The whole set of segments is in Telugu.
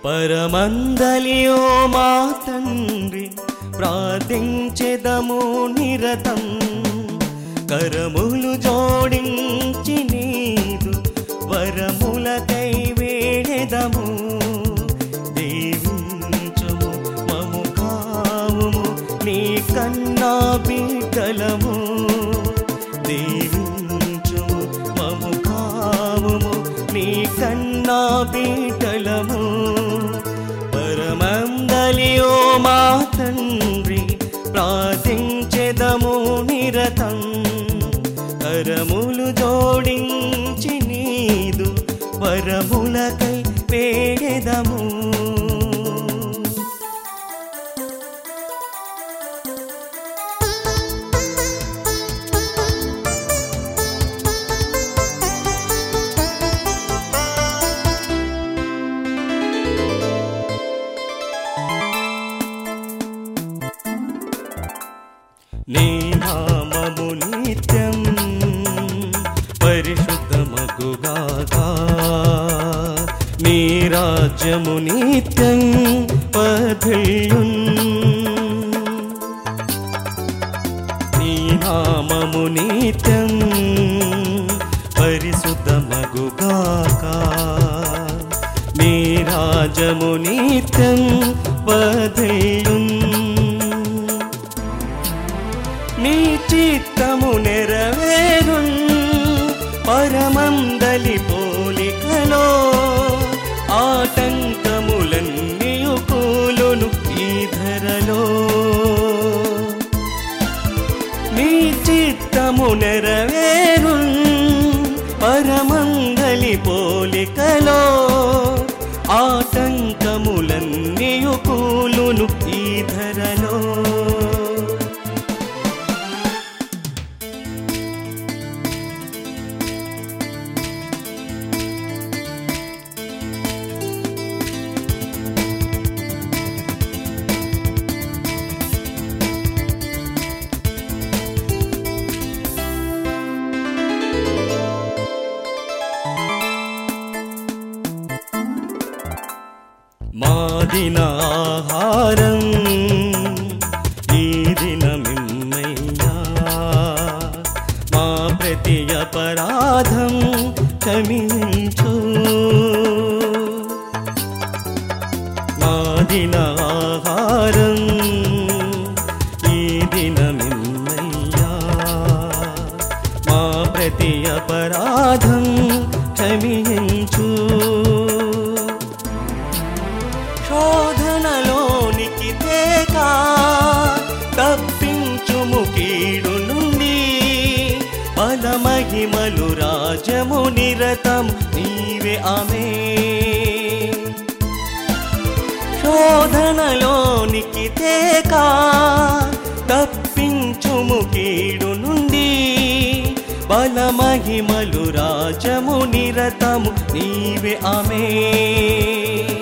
పరమందలియో మా తండ్రి ప్రార్థించెదము నిరతం కరములు జోడించి నీదు వరములకై వేడెదము దీవించుము మము కావుము నీ కన్నా బిడ్డలము దీవించుము మము కావుము నీ కన్నా బిడ్డలము పరమందలియో మా తండ్రి ప్రార్థించెదము నిరతం కరములు జోడించి నీదు వరములకై వేడెదము నీ నామము నిత్యం పరిశుద్ధమగుగాక నీ రాజ్యము నిత్యం వర్ధిల్లున్ నీ నామము నిత్యం పరిశుద్ధమగుగాక నీ రాజ్యము నిత్యం వర్ధిల్లున్ నీ చిత్తము నెరవేరున్ పరమందలి పోలికలో ఆటంకములన్నీయు కూలును ఈ ధరలో నీ చిత్తము నెరవేరున్ పరమందలి పోలికలో ఆటంకములన్నీయు కూలును ఈ ధరలో మా దిన ఆహారం ఈ దినమిమ్మయ్యా మా ప్రతి అపరాధం క్షమించు మా దిన ఆహారం ఈ దినమిమ్మయ్యా మా ప్రతి అపరాధం క్షమించు శోధనలోనికి తేక తప్పించుము కీడు నుండి బలమహిమలు రాజము నిరతం నీవే ఆమేన్ శోధనలోనికి తేక తప్పించుము కీడు నుండి బలమహిమలు రాజము నిరతము నీవే ఆమేన్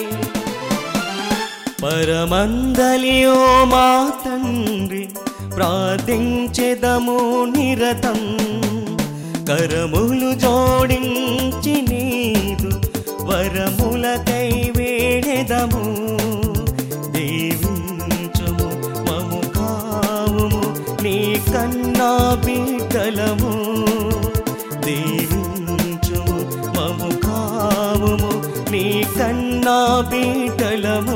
పరమందలియో మా తండ్రి ప్రార్థించెదము నిరతం కరములు జోడించి నీదు వరములకై వేడెదము దీవించుము మము కావుము నీ కన్నా బిడ్డలము దీవించుము మము కావుము నీ కన్నా బిడ్డలము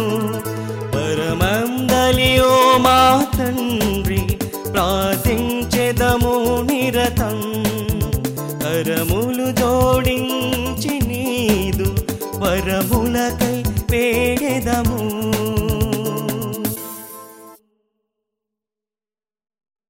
పరమందలియో మా తండ్రి ప్రార్థించెదము నిరతం కరములు